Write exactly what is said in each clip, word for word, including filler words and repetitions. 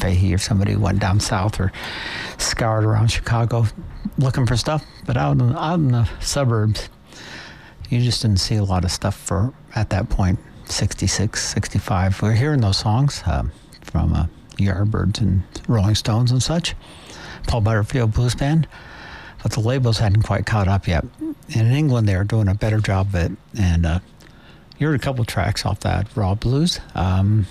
Fahey or somebody who went down south or scoured around Chicago looking for stuff. But out in, out in the suburbs, you just didn't see a lot of stuff for, at that point, sixty-six, sixty-five. We were hearing those songs um, from uh, Yardbirds and Rolling Stones and such, Paul Butterfield Blues Band, but the labels hadn't quite caught up yet. And in England, they were doing a better job of it. And uh, you heard a couple tracks off that Raw Blues. Um,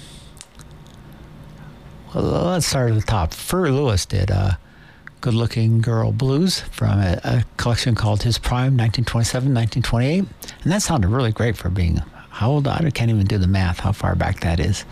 well, let's start at the top. Furry Lewis did uh, Good Looking Girl Blues from a, a collection called His Prime, nineteen twenty-seven, nineteen twenty-eight. And that sounded really great for being, how old? I can't even do the math, how far back that is.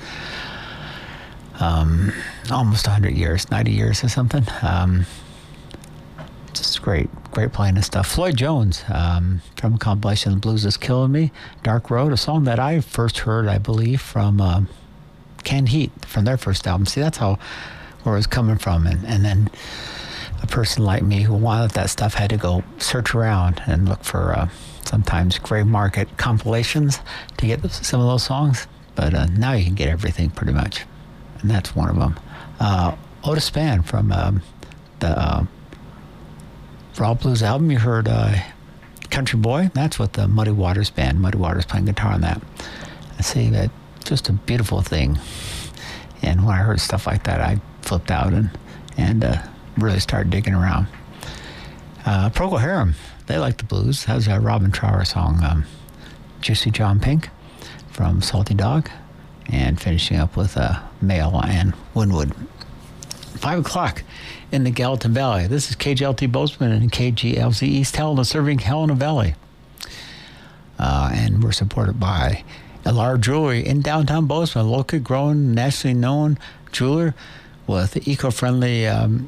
Um, almost one hundred years, ninety years or something. Um, just great, great playing and stuff. Floyd Jones, um, from a compilation, The Blues Is Killing Me, Dark Road, a song that I first heard, I believe, from uh, Canned Heat, from their first album. See, that's how, where it was coming from. And, and then a person like me who wanted that stuff had to go search around and look for uh, sometimes gray market compilations to get some of those songs. But uh, now you can get everything pretty much. And that's one of them. Uh, Otis Spann from um, the uh, Raw Blues album. You heard uh, Country Boy. That's what the Muddy Waters band. Muddy Waters playing guitar on that. I see that, just a beautiful thing. And when I heard stuff like that, I flipped out and and uh, really started digging around. Uh, Procol Harum, they like the blues. That was a Robin Trower song, um, Juicy John Pink from Salty Dog. And finishing up with uh, Mail and Winwood. Five o'clock in the Gallatin Valley. This is K G L T Bozeman and K G L Z East Helena serving Helena Valley. Uh, and we're supported by Elar Jewelry in downtown Bozeman, locally grown, nationally known jeweler with eco-friendly, um,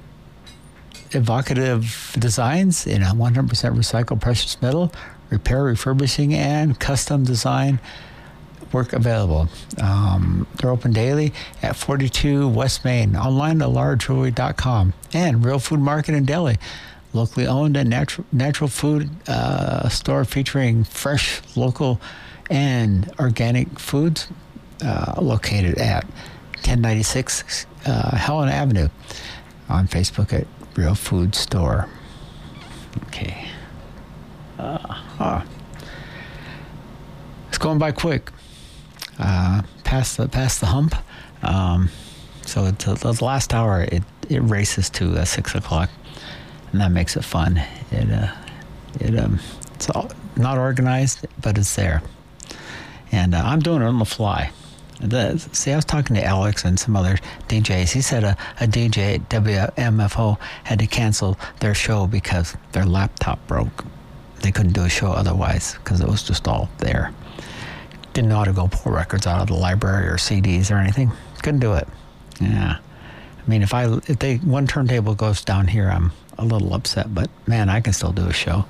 evocative designs in a one hundred percent recycled precious metal, repair, refurbishing, and custom design work available. Um, they're open daily at forty-two West Main, online at elar jewelry dot com, and Real Food Market in Delhi, locally owned and natural natural food uh, store featuring fresh, local, and organic foods, uh, located at ten ninety-six uh, Helena Avenue. On Facebook at Real Food Store. Okay. Uh, huh. It's going by quick. Uh, past the past the hump. Um, so it's, uh, the last hour it, it races to uh, six o'clock, and that makes it fun. It uh, it um, it's all not organized, but it's there, and uh, I'm doing it on the fly. The, see, I was talking to Alex and some other D Js. He said a, a D J at W M F O had to cancel their show because their laptop broke. They couldn't do a show otherwise because it was just all there. Didn't know how to go pull records out of the library or C Ds or anything. Couldn't do it. Yeah. I mean, if I if they one turntable goes down here, I'm a little upset. But man, I can still do a show.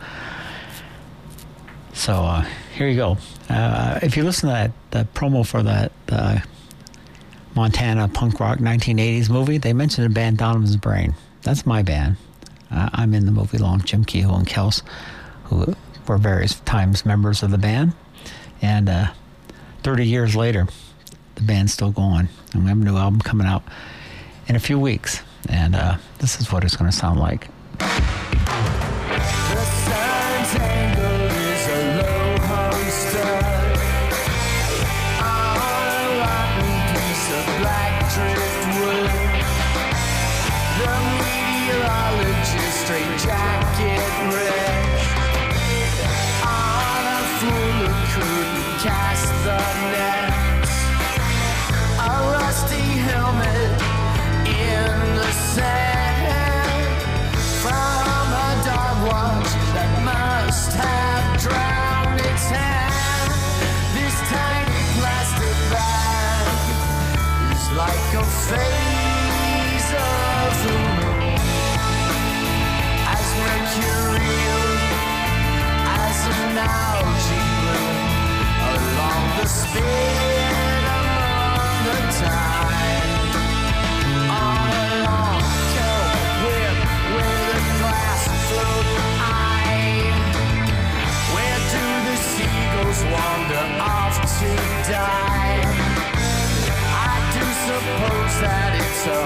So uh, here you go. Uh, if you listen to that, that promo for that uh, Montana punk rock nineteen eighties movie, they mentioned a band, Donovan's Brain. That's my band. Uh, I'm in the movie along with Jim Kehoe and Kels, who were various times members of the band. And uh, thirty years later, the band's still going. And we have a new album coming out in a few weeks. And uh, this is what it's going to sound like. The sun tangle is a low holster on a rotten piece of black driftwood. The meteorologist straight jacket rest on a fool who couldn't cast the nets. A rusty helmet in the sand from a dog watch that must have drowned its hand. This tiny plastic bag is like a phase of the moon, as mercurial as an algae bloom along the spin among the tide. On a long kelp whip with a glass float eye, where do the seagulls wander off to die? I do suppose that it's a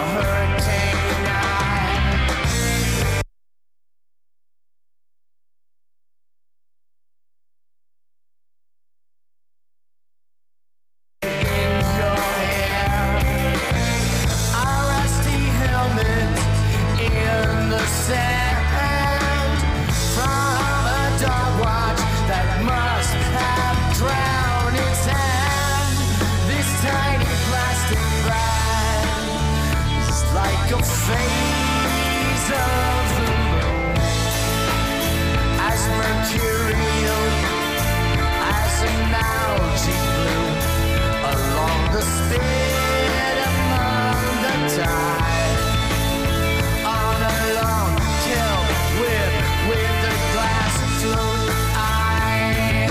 like a phase of the moon, as mercurial as an algae bloom along the spit among the tide, on a long kill with with a glass of fluid eye.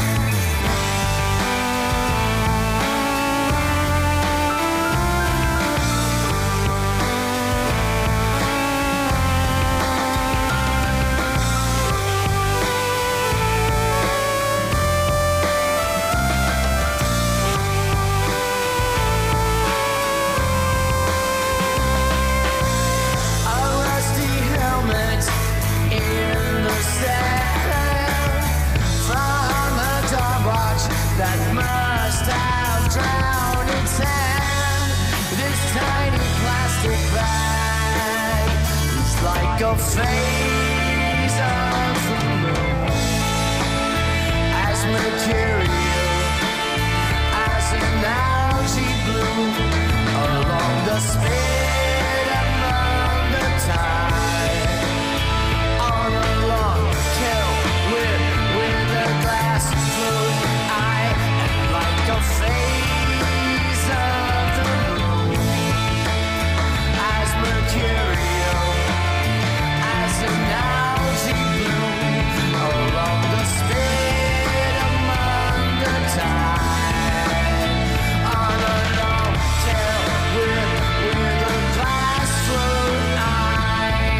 That must have drowned its hand. This tiny plastic bag is like a phase of the moon, as mercurial as an algae bloom along the spit among the tide, on a long kill with with a glass of fluid eye, and like a phase of the moon, as mercurial as an algae bloom along the spit among the tide, on a long tail with with a glass fluid eye.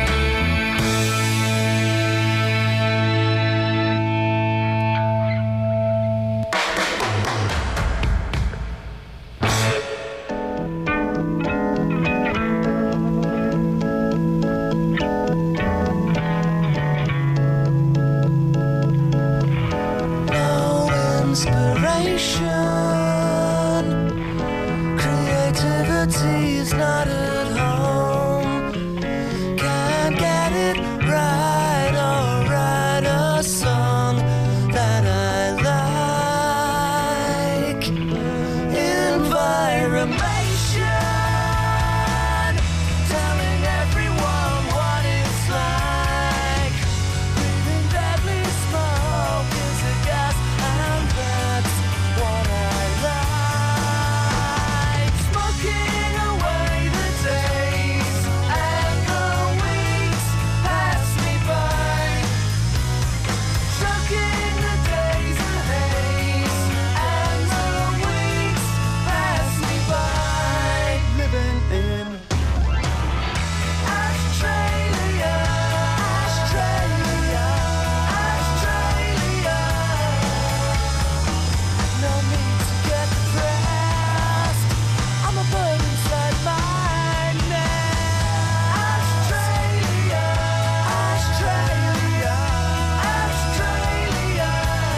No inspiration, creativity is not at home. Can't get it right or write a song that I like. Environment, telling everyone what it's like. Breathing deadly smoke is a gas, and that's what I like. Smoking away the days and the weeks pass me by. Chucking the days in haze and the weeks pass me by. Living in Australia, Australia, Australia. No need to get depressed. I'm a bird inside my nest. Australia, Australia, Australia.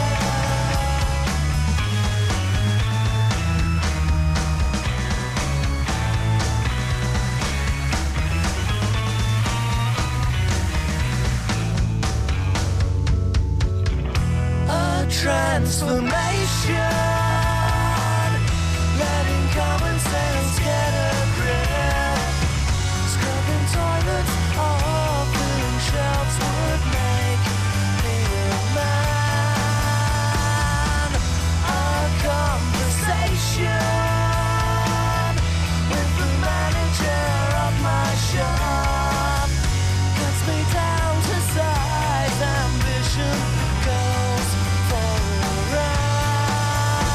A transformation, letting common sense get a grip. Scrubbing toilets or filling shelves would make me a man. A conversation with the manager of my shop cuts me down to size. Ambition goes for a run.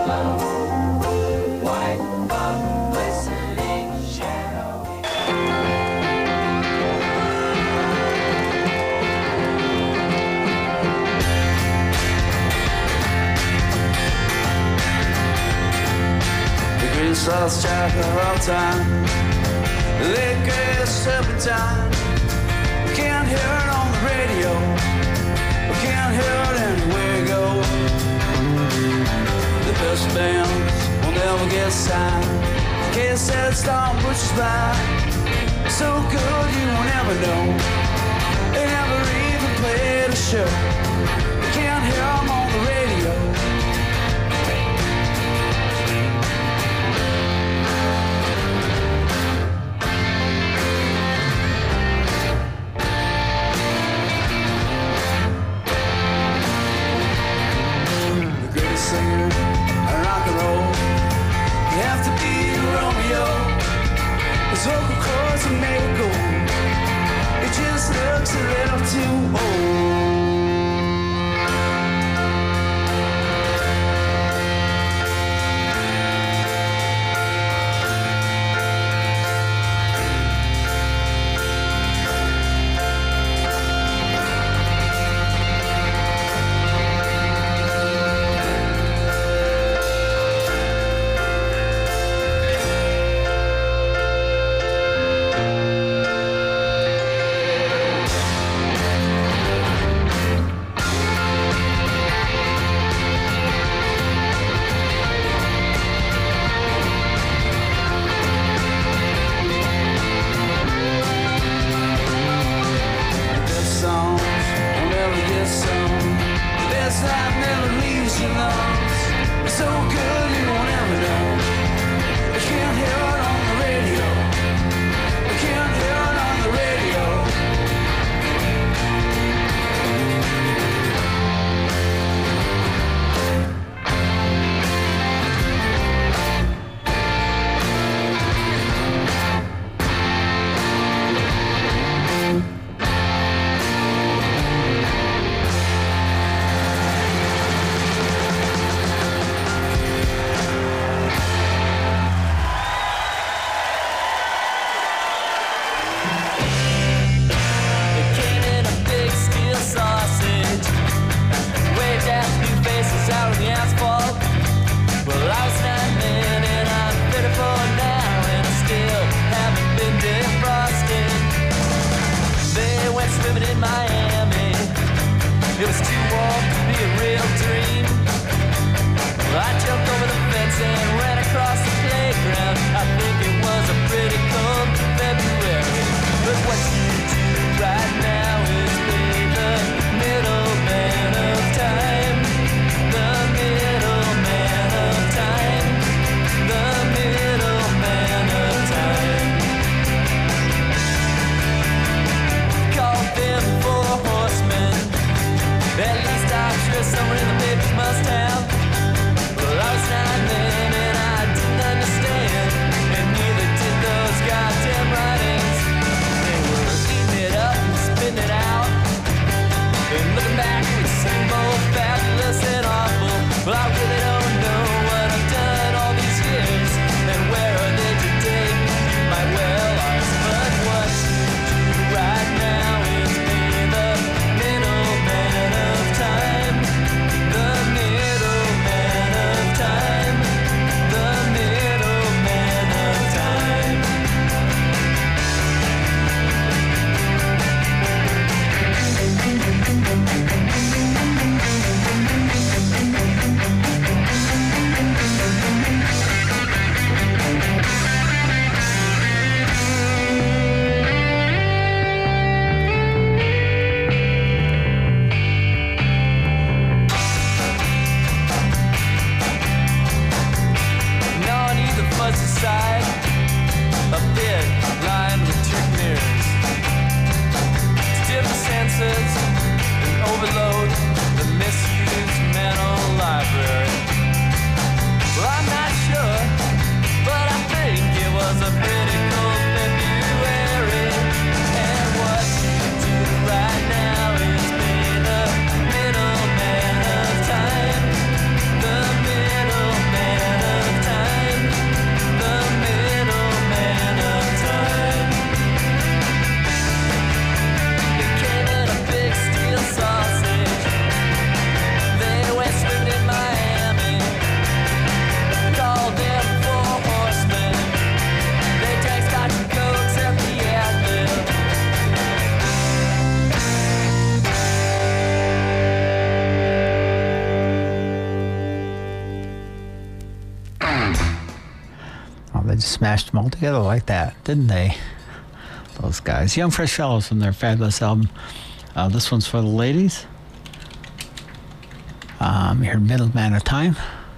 Lost track of time. They get serpentine. We can't hear it on the radio. We can't hear it anywhere we go. The best bands will never get signed. Can't set storm pushes by. So good you will never know. They never even played a show. We can't hear them on the radio. Singer and rock and roll, you have to be Romeo. His vocal cords are made of gold. It just looks a little too old. they just smashed them all together like that, didn't they? Those guys. Young Fresh Fellows from their fabulous album. Uh, this one's for the ladies. Um, you heard Middleman of Time.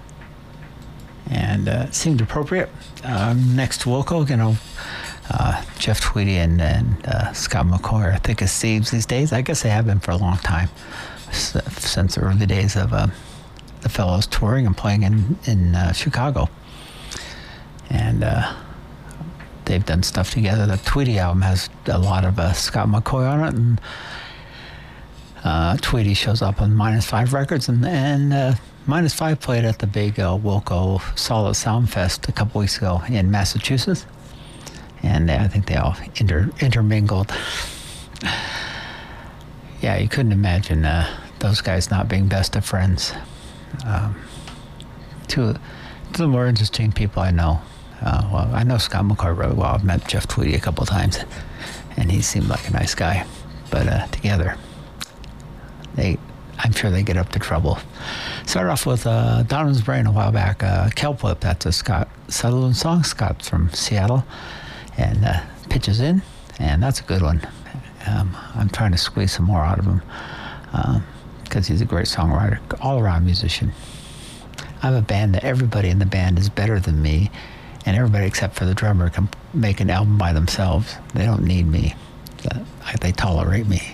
And uh, it seemed appropriate. Um, next to Wilco, you know, uh, Jeff Tweedy and, and uh, Scott McCoy are thick as thieves these days. I guess they have been for a long time, since the early days of uh, the Fellows touring and playing in, in uh, Chicago. And uh, they've done stuff together. The Tweedy album has a lot of uh, Scott McCoy on it, and uh, Tweedy shows up on Minus Five Records, and, and uh, Minus Five played at the big uh, Wilco Solid Sound Fest a couple weeks ago in Massachusetts, and I think they all inter- intermingled. Yeah, you couldn't imagine uh, those guys not being best of friends. Um, two, two of the more interesting people I know. Uh, well, I know Scott McCoy really well. I've met Jeff Tweedy a couple of times, and he seemed like a nice guy. But uh, together, they, I'm sure they get up to trouble. Started off with uh, Donovan's Brain a while back. Uh, Kelp Whip, that's a Scott Sutherland song. Scott's from Seattle, and uh, pitches in, and that's a good one. Um, I'm trying to squeeze some more out of him because um, he's a great songwriter, all-around musician. I have a band that everybody in the band is better than me, and everybody except for the drummer can make an album by themselves. They don't need me. They tolerate me.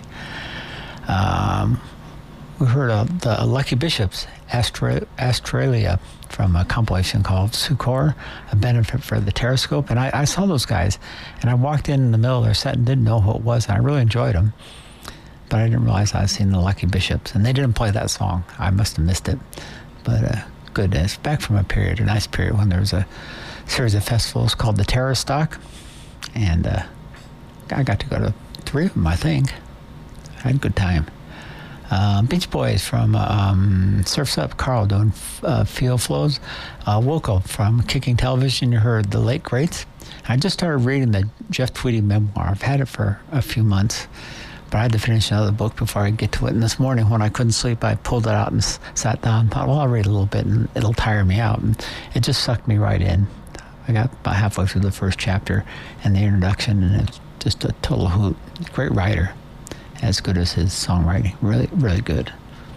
Um, we heard of the Lucky Bishops, Astra- Australia, from a compilation called Sucor, a benefit for the Terrascope. And I, I saw those guys, and I walked in in the middle of their set and didn't know who it was, and I really enjoyed them. But I didn't realize I was seeing the Lucky Bishops, and they didn't play that song. I must have missed it. But uh, good. It's back from a period, a nice period, when there was a series of festivals called the Terror Stock, and uh, I got to go to three of them, I think. I had a good time. Uh, Beach Boys from um, Surf's Up, Carl doing uh, Field Flows. Uh, Wilco from Kicking Television, you heard The Late Greats. I just started reading the Jeff Tweedy memoir. I've had it for a few months, but I had to finish another book before I get to it. And this morning when I couldn't sleep, I pulled it out and s- sat down and thought, well, I'll read a little bit and it'll tire me out. And it just sucked me right in. I got about halfway through the first chapter and the introduction, and it's just a total hoot. Great writer. As good as his songwriting. Really, really good.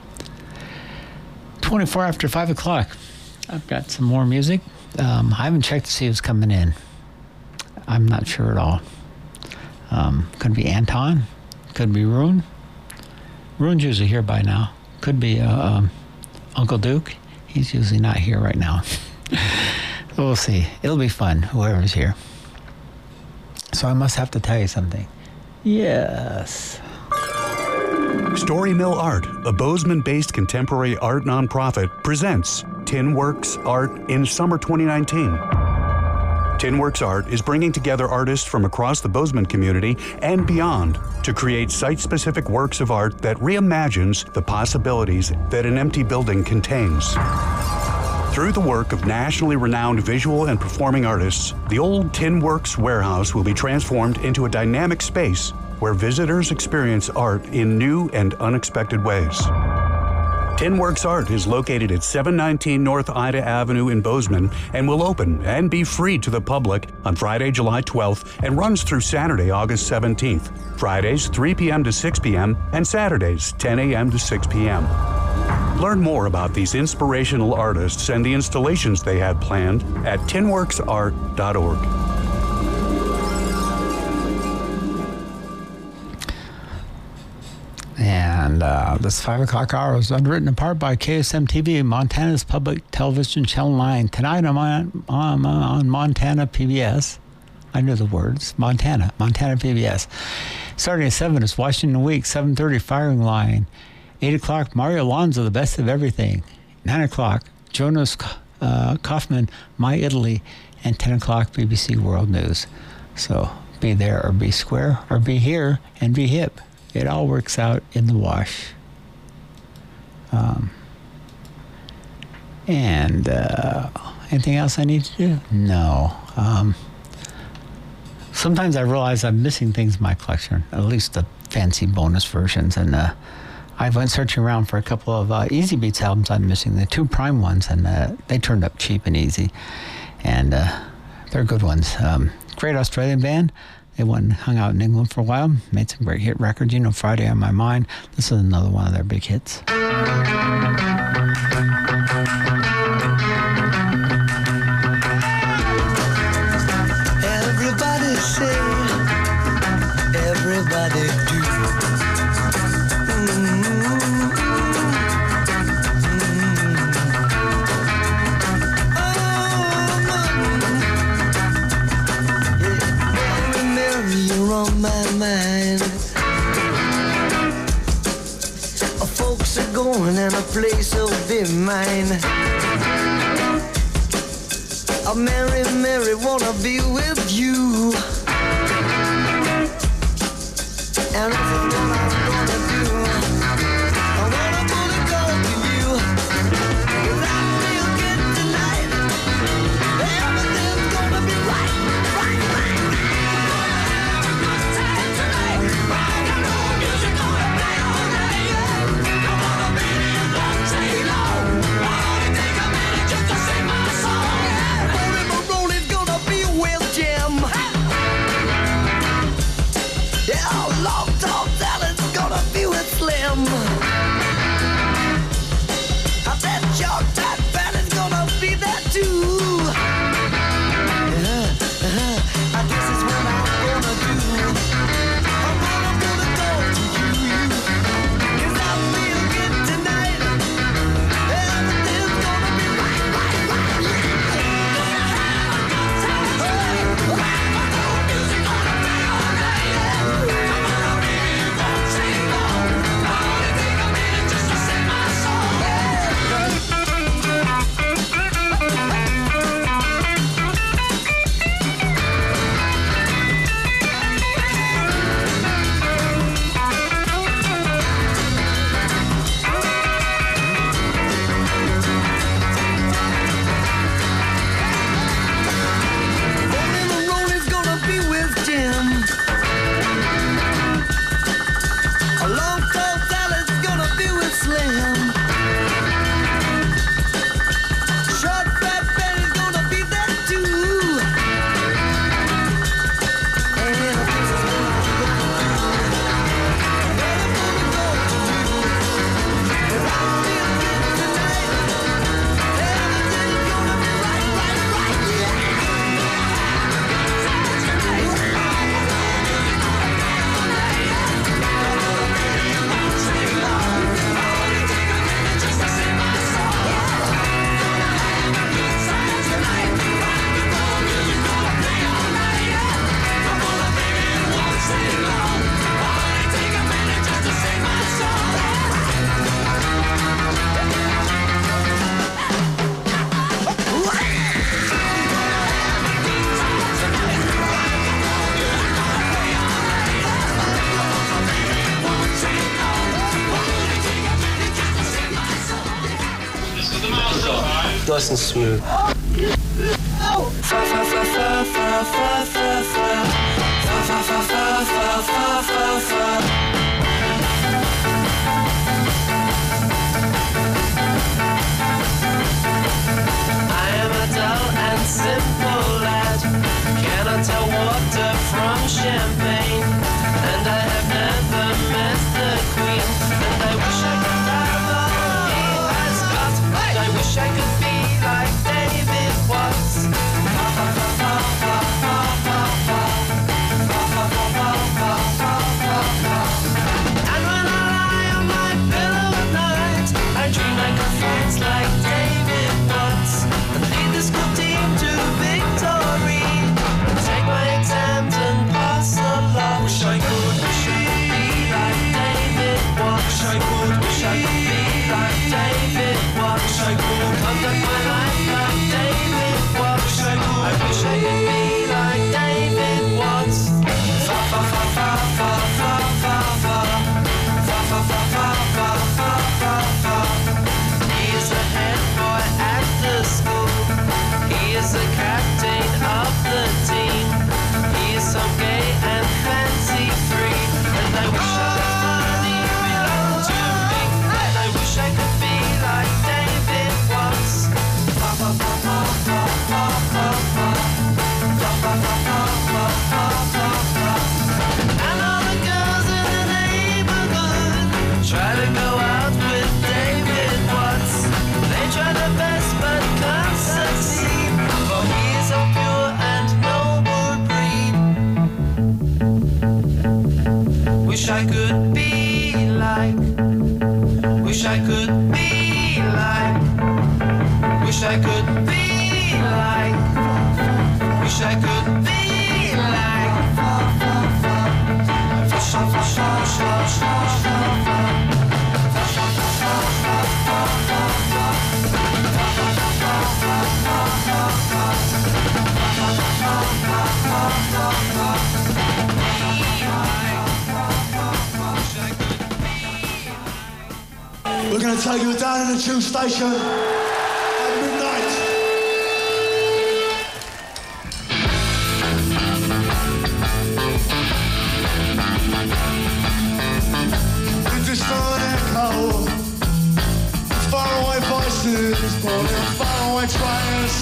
twenty-four after five o'clock. I've got some more music. Um, I haven't checked to see who's coming in. I'm not sure at all. Um, could be Anton. Could be Rune. Rune's usually here by now. Could be uh, um, Uncle Duke. He's usually not here right now. We'll see. It'll be fun, whoever's here. So I must have to tell you something. Yes. Story Mill Art, a Bozeman-based contemporary art nonprofit, presents Tinworks Art in Summer twenty nineteen. Tinworks Art is bringing together artists from across the Bozeman community and beyond to create site-specific works of art that reimagines the possibilities that an empty building contains. Through the work of nationally renowned visual and performing artists, the old Tinworks warehouse will be transformed into a dynamic space where visitors experience art in new and unexpected ways. Tinworks Art is located at seven nineteen North Ida Avenue in Bozeman and will open and be free to the public on Friday, July twelfth, and runs through Saturday, August seventeenth. Fridays, three p.m. to six p.m., and Saturdays, ten a.m. to six p.m. Learn more about these inspirational artists and the installations they have planned at tinworks art dot org. And uh, this five o'clock hour was underwritten in part by K S M T V, Montana's public television channel nine. Tonight I'm on, on, on Montana P B S. I knew the words. Montana. Montana P B S. Starting at seven is Washington Week. seven thirty Firing Line. eight o'clock Mario Alonso, The Best of Everything. nine o'clock Jonas uh, Kaufman, My Italy. And ten o'clock B B C World News. So be there or be square or be here and be hip. It all works out in the wash. Um, and uh, anything else I need to do? No. Um, sometimes I realize I'm missing things in my collection, at least the fancy bonus versions. And uh, I went searching around for a couple of uh, Easy Beats albums I'm missing, the two Prime ones, and uh, they turned up cheap and easy. And uh, they're good ones. Um, great Australian band. They went and hung out in England for a while, made some great hit records. You know, Friday on My Mind. This is another one of their big hits. Everybody say, everybody do. Mm-hmm. On my mind, folks are going and a place will be mine. A Mary, Mary, wanna be with you, and this is what I'm gonna do. I wanna fully go to you, 'cause I feel good tonight. Everything's gonna be right, right, right. Slim. I bet your that band is gonna be there too. Yeah, uh-huh. I guess it's what I'm gonna do. I'm gonna gonna go to you, 'cause I feel good tonight. Everything's gonna be right, right, right. Gonna have a good time. Hey, music gonna play all night. Come on, baby, it won't take long. Nice and smooth. Simple lad, cannot tell water from champagne, and I have never met the queen, and I wish I could have all he has got, and I wish I could be like David Watts. And when I lie on my pillow at night, I dream I could fight like David Watts, and lead the school team to victory, and take my exams and pass along. like. Wish I could be like. We're going to take you down in the tube station at midnight. The distant echo, faraway voices, calling faraway trains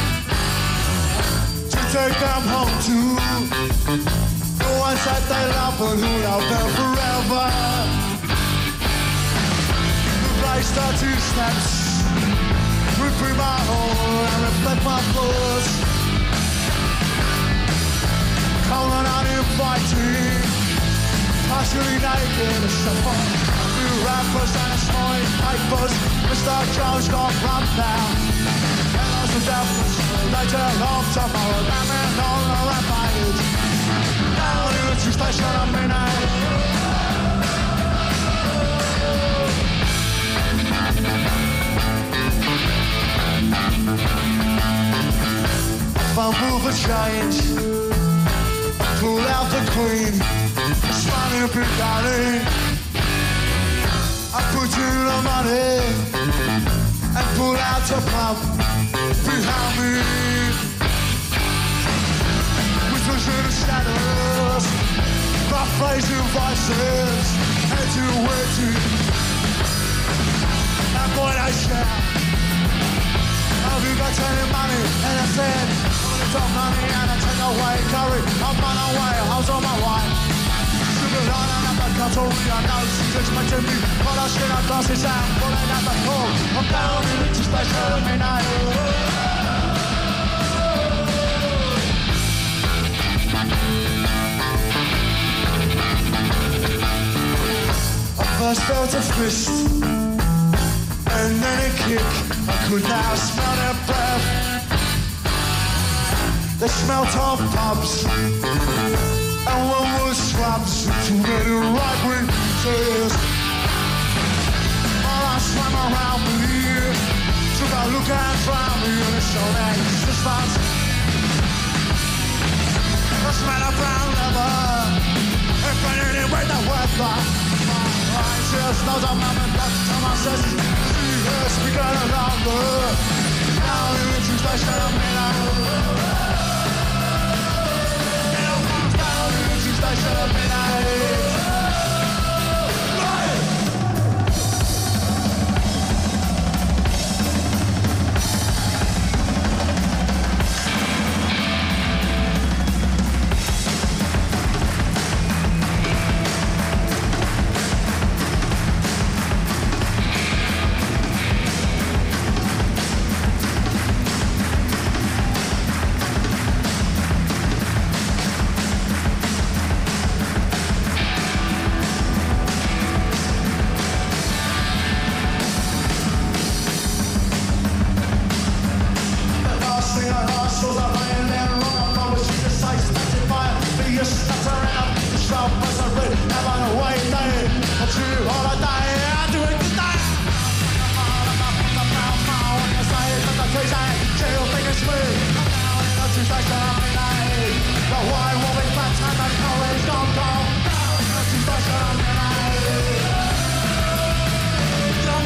to take them home to the ones that they love and who love them forever. Start two steps, rip through my hole and reflect my thoughts. Cold and uninviting, partially naked, a shuffle. New rappers and a smoking papers. Mister Jones got run down. Hellos and devils, later long tomorrow. Ramming on the rampage. Down in the two station at midnight. I'll move a change, pull out the queen, smiling a big darling. I put in the money and pull out the pump behind me. Whistles in the shadows, my blazing voices, head to waiting. And boy, I shout, have you got any money? And I said, drop money and I take away curry. I'm on my way, I was on my way. Stupid line and I'm a couple I know she's expecting me. But I should have glasses and pulling out the call. I'm down in the station at midnight. I first felt a fist and then a kick. I could now smell their breath. The smelt of pubs and one was slabs. Too many right-wing chairs. All I swam around me, took a look and found me in a show that is the spots. The smell of brown leather and burning it with the weather. My eyes just knows I'm not in that time I says she has begun around her. Now in the two station of midnight. I should have been out.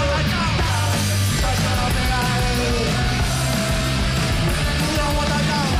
Don't want to go.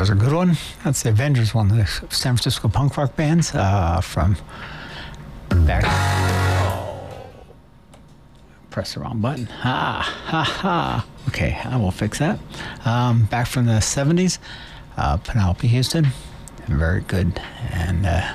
was a good one. That's the Avengers, one of the San Francisco punk rock bands uh, from back. Oh, press the wrong button. Ha ha ha. Okay, I will fix that. Um, back from the seventies, uh, Penelope Houston, very good, and uh,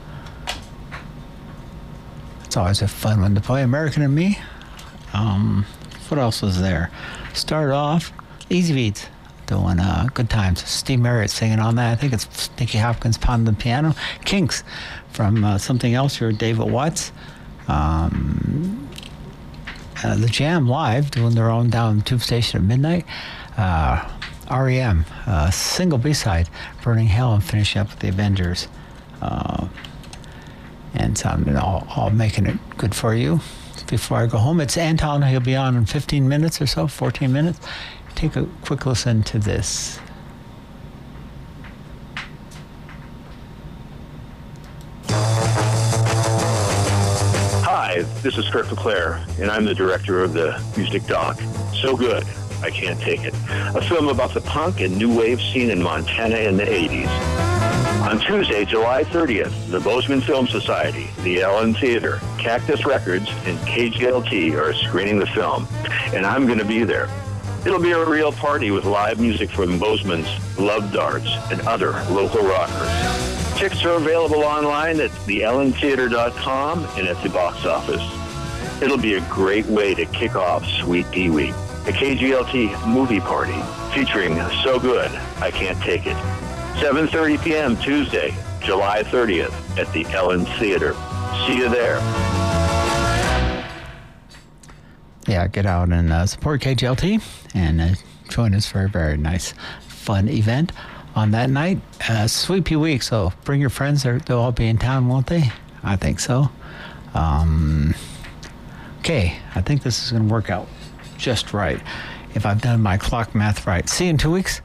it's always a fun one to play. American and Me. Um, what else was there? Started off Easy Beats. Doing uh, Good Times. Steve Marriott singing on that. I think it's Nicky Hopkins pounding the piano. Kinks from uh, Something Else here, David Watts. Um, uh, the Jam live doing their own down Tube Station at midnight. Uh, R E M, uh, single B-side, Burning Hell, and finishing up with the Avengers. Uh, and so I'm all, all making it good for you. Before I go home, it's Anton. He'll be on in fifteen minutes or so, fourteen minutes. Take a quick listen to this. Hi, this is Kurt LeClaire, and I'm the director of the music doc, So Good, I Can't Take It, a film about the punk and new wave scene in Montana in the eighties. On Tuesday, July thirtieth, the Bozeman Film Society, the Ellen Theater, Cactus Records, and K G L T are screening the film, and I'm going to be there. It'll be a real party with live music from Bozeman's Love Darts and other local rockers. Tickets are available online at the ellen theater dot com and at the box office. It'll be a great way to kick off Sweet Pea Week, a K G L T movie party featuring So Good, I Can't Take It. seven thirty p.m. Tuesday, July thirtieth at the Ellen Theater. See you there. Yeah, get out and uh, support K G L T and uh, join us for a very nice, fun event on that night. Uh, Sweet Pea Week, so bring your friends. They're, they'll all be in town, won't they? I think so. Um, okay, I think this is going to work out just right if I've done my clock math right. See you in two weeks.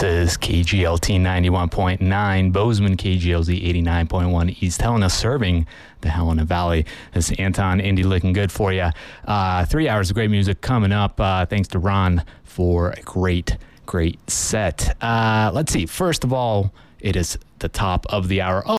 This is K G L T ninety-one point nine, Bozeman K G L Z eighty-nine point one, East Helena, serving the Helena Valley. This is Anton Indy looking good for you. Uh, three hours of great music coming up. Uh, thanks to Ron for a great, great set. Uh, let's see. First of all, it is the top of the hour. Oh,